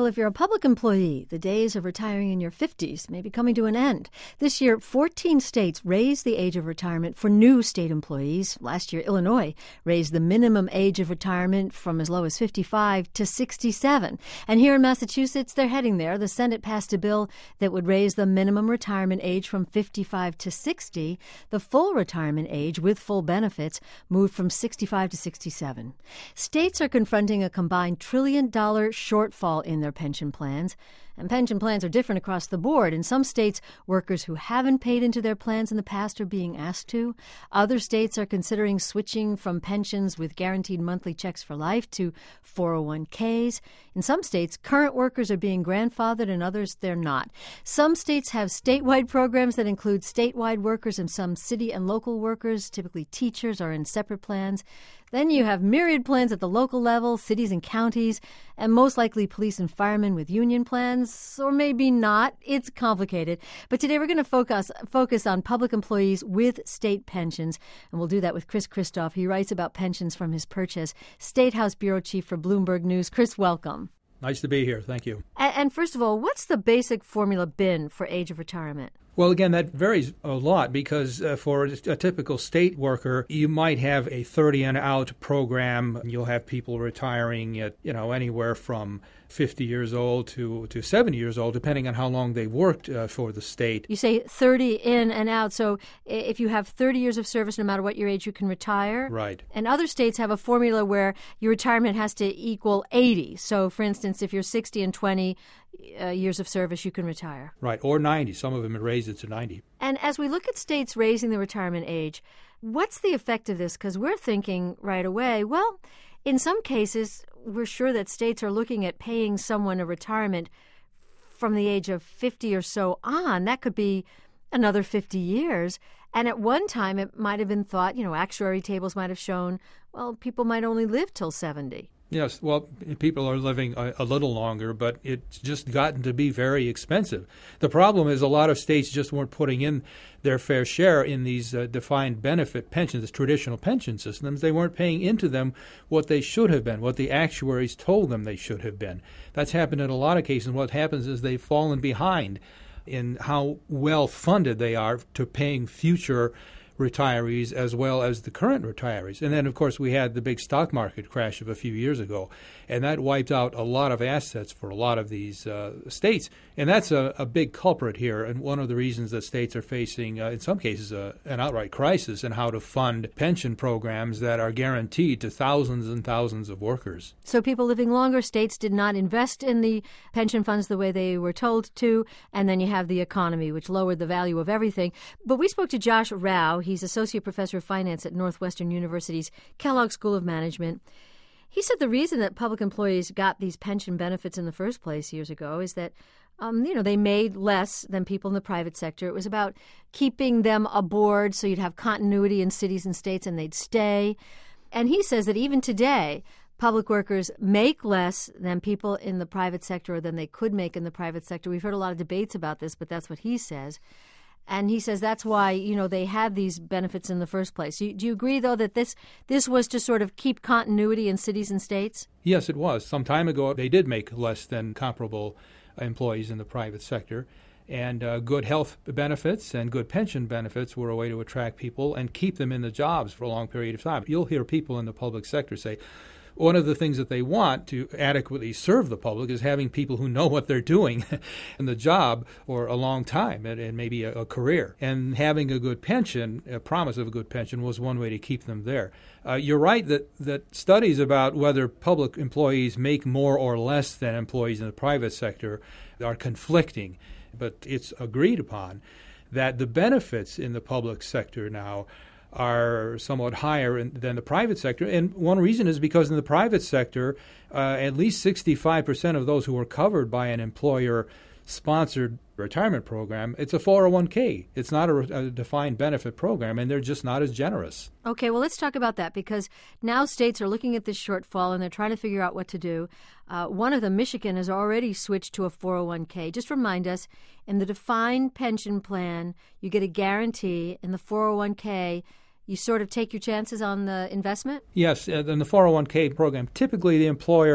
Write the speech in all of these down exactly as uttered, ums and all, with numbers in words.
Well, if you're a public employee, the days of retiring in your fifties may be coming to an end. This year, fourteen states raised the age of retirement for new state employees. Last year, Illinois raised the minimum age of retirement from as low as fifty-five to sixty-seven. And here in Massachusetts, they're heading there. The Senate passed a bill that would raise the minimum retirement age from fifty-five to sixty. The full retirement age with full benefits moved from sixty-five to sixty-seven. States are confronting a combined trillion dollar shortfall in their pension plans. And pension plans are different across the board. In some states, workers who haven't paid into their plans in the past are being asked to. Other states are considering switching from pensions with guaranteed monthly checks for life to four oh one k's. In some states, current workers are being grandfathered, and others they're not. Some states have statewide programs that include statewide workers, and some city and local workers, typically teachers, are in separate plans. Then you have myriad plans at the local level, cities and counties, and most likely police and firemen with union plans, or maybe not. It's complicated. But today we're going to focus focus on public employees with state pensions, and we'll do that with Chris Christoph. He writes about pensions from his perch as State House Bureau Chief for Bloomberg News. Chris, welcome. Nice to be here. Thank you. And, and first of all, what's the basic formula been for age of retirement? Well, again, that varies a lot because uh, for a typical state worker, you might have a thirty and out program. You'll have people retiring at, you know, anywhere from fifty years old to, to seventy years old, depending on how long they worked uh, for the state. You say thirty in and out. So if you have thirty years of service, no matter what your age, you can retire. Right. And other states have a formula where your retirement has to equal eighty. So, for instance, if you're sixty and twenty uh, years of service, you can retire. Right. Or ninety. Some of them have raised it to ninety. And as we look at states raising the retirement age, what's the effect of this? Because we're thinking right away, well, in some cases, we're sure that states are looking at paying someone a retirement from the age of fifty or so on. That could be another fifty years. And at one time, it might have been thought, you know, actuary tables might have shown, well, people might only live till seventy. Yes, well, people are living a, a little longer, but it's just gotten to be very expensive. The problem is a lot of states just weren't putting in their fair share in these uh, defined benefit pensions, traditional pension systems. They weren't paying into them what they should have been, what the actuaries told them they should have been. That's happened in a lot of cases. What happens is they've fallen behind in how well funded they are to paying future retirees as well as the current retirees. And then, of course, we had the big stock market crash of a few years ago, and that wiped out a lot of assets for a lot of these uh, states. And that's a, a big culprit here, and one of the reasons that states are facing, uh, in some cases, uh, an outright crisis in how to fund pension programs that are guaranteed to thousands and thousands of workers. So people living longer, states did not invest in the pension funds the way they were told to, and then you have the economy, which lowered the value of everything. But we spoke to Josh Rao. He's Associate Professor of Finance at Northwestern University's Kellogg School of Management. He said the reason that public employees got these pension benefits in the first place years ago is that, um, you know, they made less than people in the private sector. It was about keeping them aboard so you'd have continuity in cities and states and they'd stay. And he says that even today, public workers make less than people in the private sector or than they could make in the private sector. We've heard a lot of debates about this, but that's what he says. And he says that's why, you know, they had these benefits in the first place. Do you, do you agree, though, that this this was to sort of keep continuity in cities and states? Yes, it was. Some time ago, they did make less than comparable employees in the private sector. And uh, good health benefits and good pension benefits were a way to attract people and keep them in the jobs for a long period of time. You'll hear people in the public sector say, one of the things that they want to adequately serve the public is having people who know what they're doing in the job for a long time and, and maybe a, a career. And having a good pension, a promise of a good pension, was one way to keep them there. Uh, you're right that, that studies about whether public employees make more or less than employees in the private sector are conflicting, but it's agreed upon that the benefits in the public sector now are somewhat higher in, than the private sector. And one reason is because in the private sector, uh, at least sixty-five percent of those who are covered by an employer-sponsored retirement program, it's a four oh one k. It's not a, a defined benefit program, and they're just not as generous. Okay, well, let's talk about that, because now states are looking at this shortfall, and they're trying to figure out what to do. Uh, one of them, Michigan, has already switched to a four oh one k. Just remind us, in the defined pension plan, you get a guarantee. In the four oh one k, you sort of take your chances on the investment? Yes, in the four oh one k program, typically the employer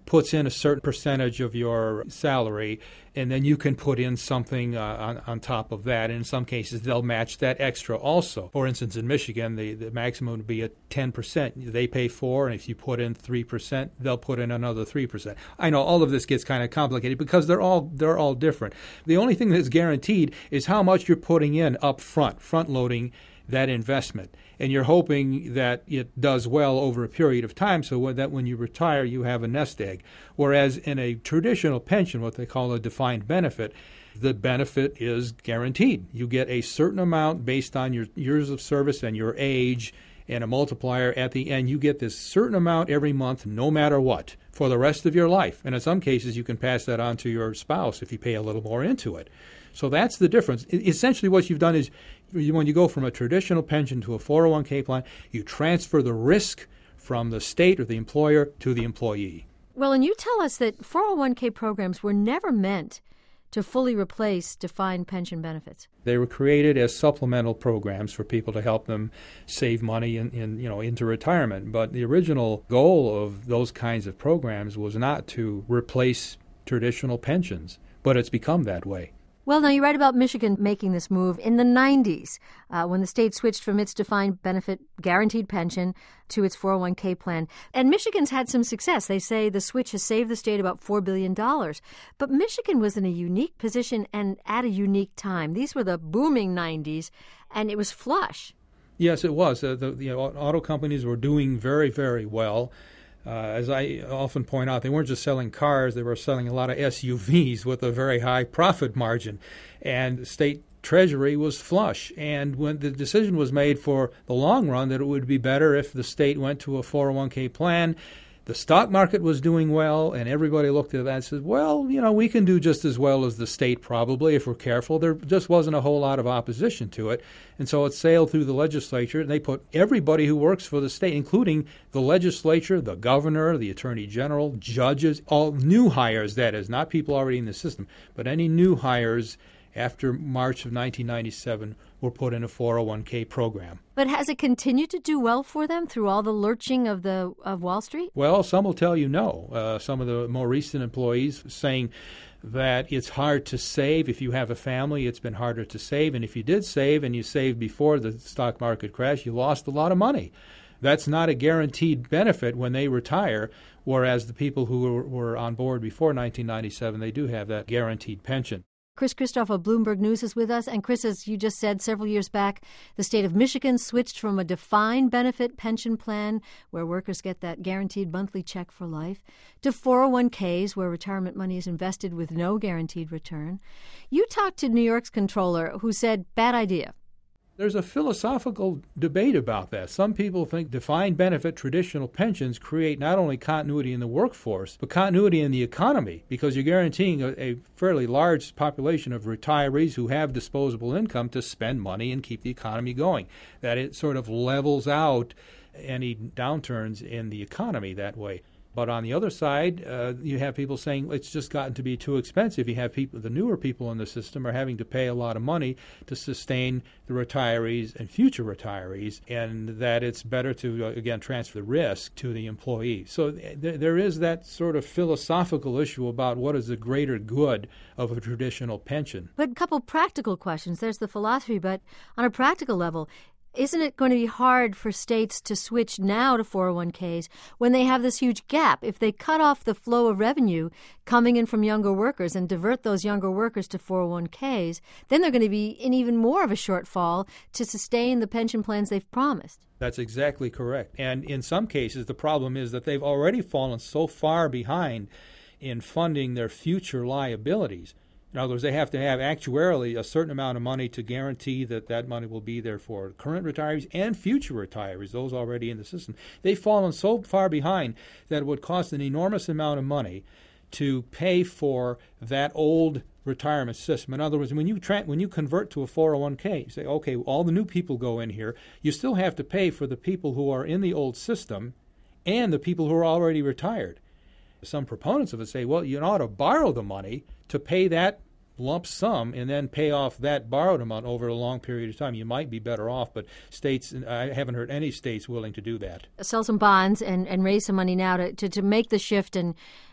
puts in a certain percentage of your salary, and then you can put in something uh, on, on top of that. And in some cases, they'll match that extra also. For instance, in Michigan, the, the maximum would be at ten percent. They pay four, and if you put in three percent, they'll put in another three percent. I know all of this gets kind of complicated because they're all they're all different. The only thing that's guaranteed is how much you're putting in up front, front-loading that investment. And you're hoping that it does well over a period of time so that when you retire, you have a nest egg. Whereas in a traditional pension, what they call a defined benefit, the benefit is guaranteed. You get a certain amount based on your years of service and your age, and a multiplier at the end. You get this certain amount every month, no matter what, for the rest of your life. And in some cases, you can pass that on to your spouse if you pay a little more into it. So that's the difference. Essentially, what you've done is when you go from a traditional pension to a four oh one k plan, you transfer the risk from the state or the employer to the employee. Well, and you tell us that four oh one k programs were never meant to fully replace defined pension benefits. They were created as supplemental programs for people to help them save money in, in you know into retirement. But the original goal of those kinds of programs was not to replace traditional pensions, but it's become that way. Well, now you write about Michigan making this move in the nineties uh, when the state switched from its defined benefit guaranteed pension to its four oh one k plan. And Michigan's had some success. They say the switch has saved the state about four billion dollars. But Michigan was in a unique position and at a unique time. These were the booming nineties, and it was flush. Yes, it was. Uh, the, the auto companies were doing very, very well. Uh, as I often point out, they weren't just selling cars, they were selling a lot of S U Vs with a very high profit margin. And the state treasury was flush. And when the decision was made for the long run that it would be better if the state went to a four oh one k plan, the stock market was doing well, and everybody looked at that and said, well, you know, we can do just as well as the state probably if we're careful. There just wasn't a whole lot of opposition to it. And so it sailed through the legislature, and they put everybody who works for the state, including the legislature, the governor, the attorney general, judges, all new hires, that is, not people already in the system, but any new hires after March of nineteen ninety-seven were put in a four oh one k program. But has it continued to do well for them through all the lurching of the of Wall Street? Well, some will tell you no. Uh, some of the more recent employees saying that it's hard to save. If you have a family, it's been harder to save. And if you did save and you saved before the stock market crash, you lost a lot of money. That's not a guaranteed benefit when they retire, whereas the people who were, were on board before nineteen ninety-seven, they do have that guaranteed pension. Chris Christoph of Bloomberg News is with us. And Chris, as you just said, several years back, the state of Michigan switched from a defined benefit pension plan where workers get that guaranteed monthly check for life to four oh one k's where retirement money is invested with no guaranteed return. You talked to New York's comptroller who said, bad idea. There's a philosophical debate about that. Some people think defined benefit traditional pensions create not only continuity in the workforce, but continuity in the economy, because you're guaranteeing a, a fairly large population of retirees who have disposable income to spend money and keep the economy going. That it sort of levels out any downturns in the economy that way. But on the other side, uh, you have people saying it's just gotten to be too expensive. You have people, the newer people in the system are having to pay a lot of money to sustain the retirees and future retirees, and that it's better to, uh, again, transfer the risk to the employee. So th- there is that sort of philosophical issue about what is the greater good of a traditional pension. But a couple practical questions. There's the philosophy, but on a practical level, isn't it going to be hard for states to switch now to four oh one k's when they have this huge gap? If they cut off the flow of revenue coming in from younger workers and divert those younger workers to four oh one k's, then they're going to be in even more of a shortfall to sustain the pension plans they've promised. That's exactly correct. And in some cases, the problem is that they've already fallen so far behind in funding their future liabilities. In other words, they have to have actuarially a certain amount of money to guarantee that that money will be there for current retirees and future retirees, those already in the system. They've fallen so far behind that it would cost an enormous amount of money to pay for that old retirement system. In other words, when you tra- when you convert to a four oh one k, you say, okay, all the new people go in here. You still have to pay for the people who are in the old system and the people who are already retired. Some proponents of it say, well, you ought to borrow the money to pay that lump sum and then pay off that borrowed amount over a long period of time. You might be better off, but states, I haven't heard any states willing to do that. Sell some bonds and, and raise some money now to, to, to make the shift and,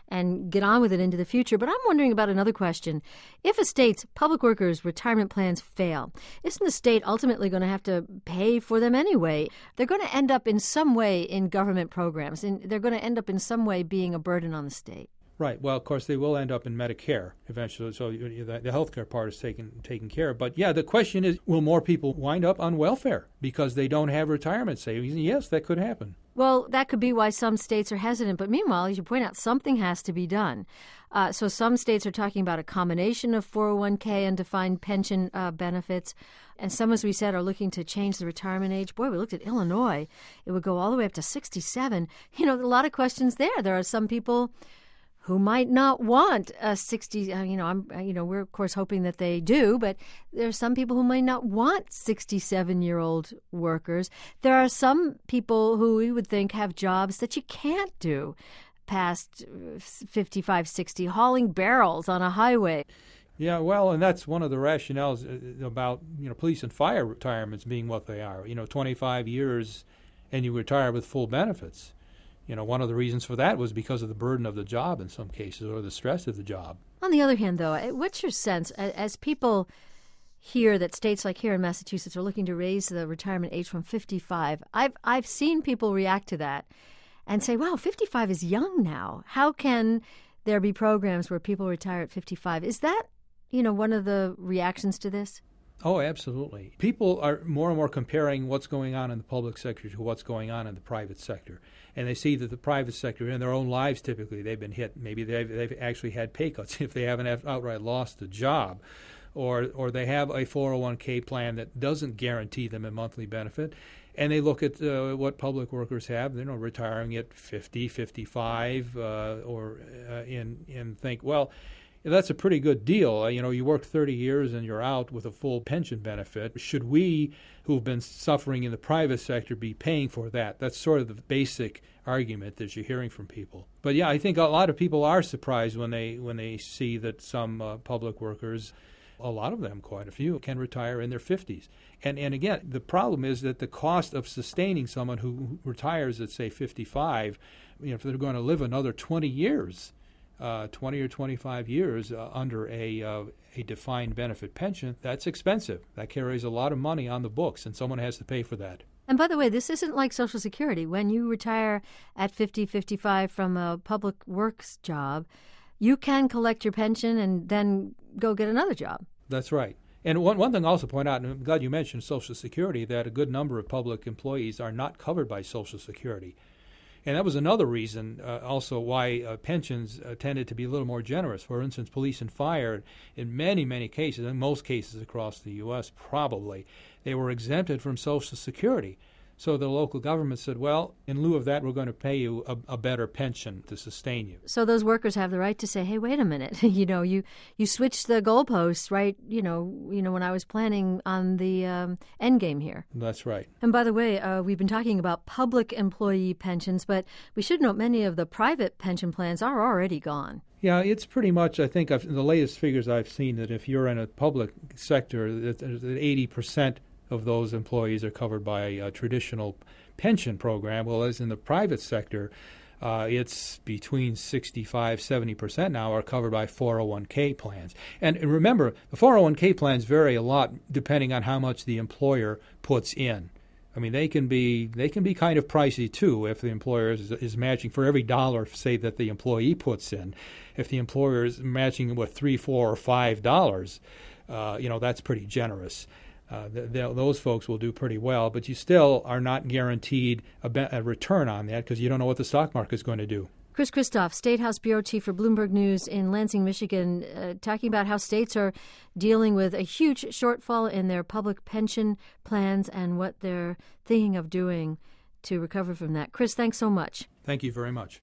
and get on with it into the future. But I'm wondering about another question. If a state's public workers' retirement plans fail, isn't the state ultimately going to have to pay for them anyway? They're going to end up in some way in government programs, and they're going to end up in some way being a burden on the state. Right. Well, of course, they will end up in Medicare eventually, so the, the health care part is taken taken care of. But, yeah, the question is, will more people wind up on welfare because they don't have retirement savings? And yes, that could happen. Well, that could be why some states are hesitant. But meanwhile, as you point out, something has to be done. Uh, so some states are talking about a combination of four oh one k and defined pension uh, benefits. And some, as we said, are looking to change the retirement age. Boy, we looked at Illinois. It would go all the way up to sixty-seven. You know, a lot of questions there. There are some people who might not want a sixty, uh, you know, I'm, you know, we're of course hoping that they do, but there are some people who might not want sixty-seven-year-old workers. There are some people who we would think have jobs that you can't do past fifty-five, sixty, hauling barrels on a highway. Yeah, well, and that's one of the rationales about, you know, police and fire retirements being what they are. You know, twenty-five years and you retire with full benefits. You know, one of the reasons for that was because of the burden of the job in some cases, or the stress of the job. On the other hand, though, what's your sense as people hear that states like here in Massachusetts are looking to raise the retirement age from fifty-five? I've I've seen people react to that and say, "Wow, fifty-five is young now. How can there be programs where people retire at fifty-five?" Is that, you know, one of the reactions to this? Oh, absolutely. People are more and more comparing what's going on in the public sector to what's going on in the private sector. And they see that the private sector, in their own lives typically, they've been hit. Maybe they've, they've actually had pay cuts if they haven't outright lost a job. Or, or they have a four oh one k plan that doesn't guarantee them a monthly benefit. And they look at uh, what public workers have, you know, retiring at fifty, fifty-five, uh, or uh, in, and think, well, that's a pretty good deal. Uh, you know, you work thirty years and you're out with a full pension benefit. Should we, who've been suffering in the private sector, be paying for that? That's sort of the basic argument that you're hearing from people. But yeah, I think a lot of people are surprised when they when they see that some uh, public workers, a lot of them, quite a few, can retire in their fifties. And and again, the problem is that the cost of sustaining someone who retires at, say, fifty-five, you know, if they're going to live another twenty years, Uh, twenty or twenty-five years uh, under a uh, a defined benefit pension, that's expensive. That carries a lot of money on the books, and someone has to pay for that. And by the way, this isn't like Social Security. When you retire at fifty, fifty-five from a public works job, you can collect your pension and then go get another job. That's right. And one, one thing I also point out, and I'm glad you mentioned Social Security, that a good number of public employees are not covered by Social Security. And that was another reason uh, also why uh, pensions uh, tended to be a little more generous. For instance, police and fire, in many, many cases, in most cases across the U S probably, they were exempted from Social Security. So the local government said, well, in lieu of that, we're going to pay you a, a better pension to sustain you. So those workers have the right to say, hey, wait a minute, you know, you, you switched the goalposts, right, you know, you know, when I was planning on the um, end game here. That's right. And by the way, uh, we've been talking about public employee pensions, but we should note many of the private pension plans are already gone. Yeah, it's pretty much, I think, I've, the latest figures I've seen, that if you're in a public sector, that eighty percent of those employees are covered by a traditional pension program. Well, as in the private sector, uh, it's between sixty-five, seventy percent now are covered by four oh one k plans. And remember, the four oh one k plans vary a lot depending on how much the employer puts in. I mean, they can be they can be kind of pricey, too, if the employer is, is matching for every dollar, say, that the employee puts in. If the employer is matching with three, four, or five dollars, uh, you know, that's pretty generous. Uh, th- th- those folks will do pretty well, but you still are not guaranteed a, be- a return on that because you don't know what the stock market is going to do. Chris Christoph, State House Bureau Chief for Bloomberg News in Lansing, Michigan, uh, talking about how states are dealing with a huge shortfall in their public pension plans and what they're thinking of doing to recover from that. Chris, thanks so much. Thank you very much.